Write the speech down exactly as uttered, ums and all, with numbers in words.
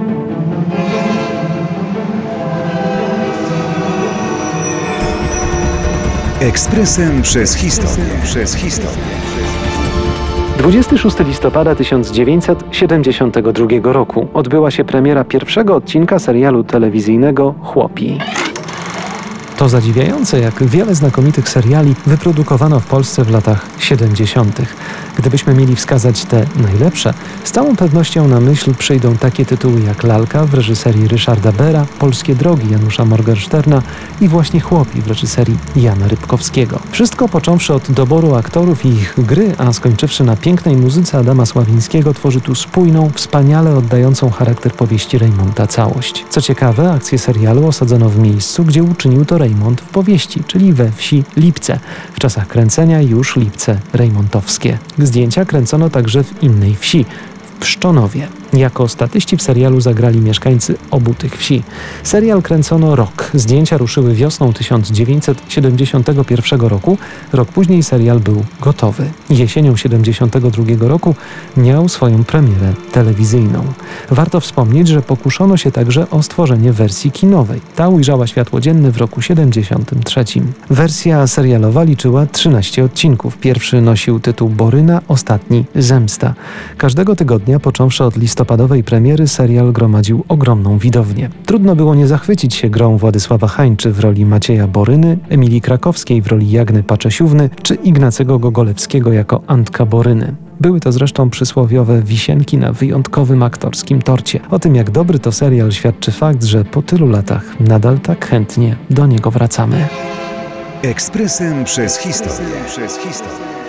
Ekspresem przez historię. Przez historię. dwudziestego szóstego listopada tysiąc dziewięćset siedemdziesiątego drugiego roku odbyła się premiera pierwszego odcinka serialu telewizyjnego Chłopi. To zadziwiające, jak wiele znakomitych seriali wyprodukowano w Polsce w latach siedemdziesiątych. Gdybyśmy mieli wskazać te najlepsze, z całą pewnością na myśl przyjdą takie tytuły jak Lalka w reżyserii Ryszarda Bera, Polskie drogi Janusza Morgensterna i właśnie Chłopi w reżyserii Jana Rybkowskiego. Wszystko począwszy od doboru aktorów i ich gry, a skończywszy na pięknej muzyce Adama Sławińskiego, tworzy tu spójną, wspaniale oddającą charakter powieści Rejmonta całość. Co ciekawe, akcję serialu osadzono w miejscu, gdzie uczynił to Rejmont w powieści, czyli we wsi Lipce. W czasach kręcenia już Lipce rejmontowskie. Zdjęcia kręcono także w innej wsi, w Pszczonowie. Jako statyści w serialu zagrali mieszkańcy obu tych wsi. Serial kręcono rok. Zdjęcia ruszyły wiosną tysiąc dziewięćset siedemdziesiątego pierwszego roku. Rok później serial był gotowy. Jesienią siedemdziesiątego drugiego roku miał swoją premierę telewizyjną. Warto wspomnieć, że pokuszono się także o stworzenie wersji kinowej. Ta ujrzała światło dzienne w roku siedemdziesiątym trzecim. Wersja serialowa liczyła trzynaście odcinków. Pierwszy nosił tytuł Boryna, ostatni Zemsta. Każdego tygodnia, począwszy od listopada, listopadowej premiery, serial gromadził ogromną widownię. Trudno było nie zachwycić się grą Władysława Hańczy w roli Macieja Boryny, Emilii Krakowskiej w roli Jagny Paczesiówny czy Ignacego Gogolewskiego jako Antka Boryny. Były to zresztą przysłowiowe wisienki na wyjątkowym aktorskim torcie. O tym, jak dobry to serial, świadczy fakt, że po tylu latach nadal tak chętnie do niego wracamy. Ekspresem przez historię. Przez historię.